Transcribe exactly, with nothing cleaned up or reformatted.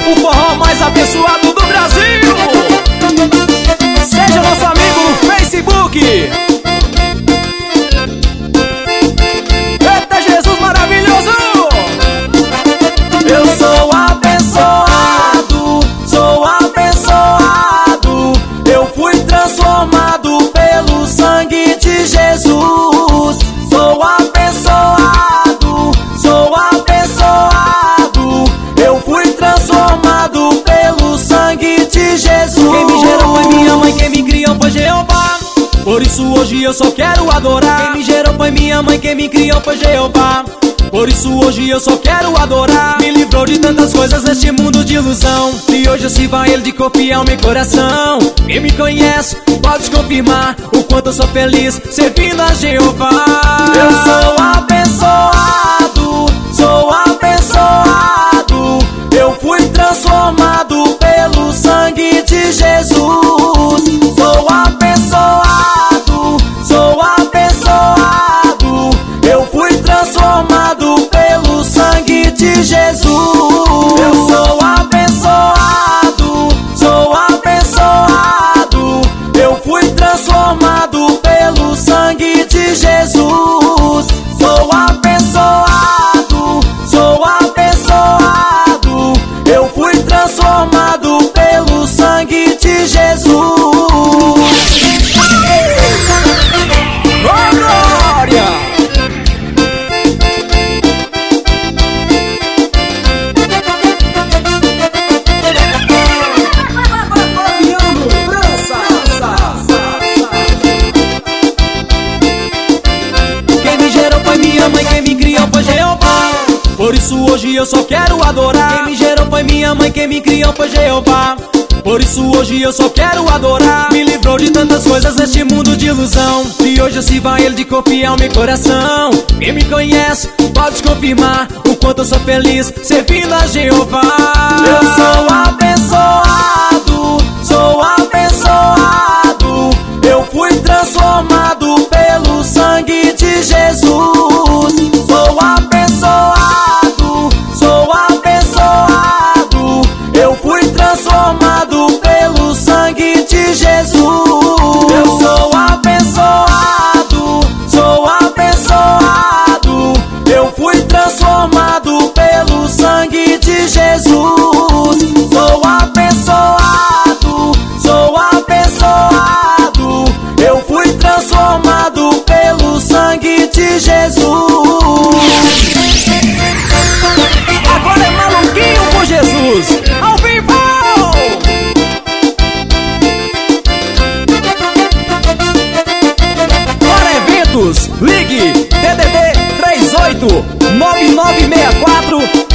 o forró mais abençoado do Brasil. Seja nosso amigo no Facebook. Eita Jesus maravilhoso! Eu sou abençoado, sou abençoado. Eu fui transformado pelo sangue de Jesus. Sou abençoado, sou abençoado. Eu fui transformado pelo sangue de Jesus. Quem me gerou foi minha mãe, quem me criou foi Jeová. Por isso hoje eu só quero adorar. Quem me gerou foi minha mãe, quem me criou foi Jeová. Por isso hoje eu só quero adorar. Me livrou de tantas coisas neste mundo de ilusão, e hoje eu sirvo a Ele de corpo e alma e coração. Quem me conhece pode confirmar o quanto eu sou feliz servindo a Jeová. Eu sou abençoado, sou abençoado. Eu fui transformado pelo sangue de Jesus. Sou abençoado, sou abençoado. Eu fui transformado pelo sangue de Jesus. Eu sou abençoado, sou abençoado. Eu fui transformado pelo sangue de Jesus. Sou abençoado, sou abençoado. Eu fui transformado pelo sangue de Jesus. Oh, glória! Mãe, quem me criou foi Jeová. Por isso hoje eu só quero adorar. Quem me gerou foi minha mãe, quem me criou foi Jeová. Por isso hoje eu só quero adorar. Me livrou de tantas coisas neste mundo de ilusão, e hoje eu sirvo a Ele de corpo e alma e coração. Quem me conhece pode confirmar o quanto eu sou feliz servindo a Jeová. Eu sou abençoado, sou abençoado. Eu fui transformado pelo sangue de Jesus. Sou abençoado, sou abençoado. Eu fui transformado pelo sangue de Jesus. Eu sou abençoado, sou abençoado. Eu fui transformado pelo sangue de Jesus. Sou abençoado, sou abençoado. Eu fui transformado pelo sangue de Jesus. Agora é maluquinho com Jesus, ao vivo! Para eventos, ligue D D D três oito nove nove seis quatro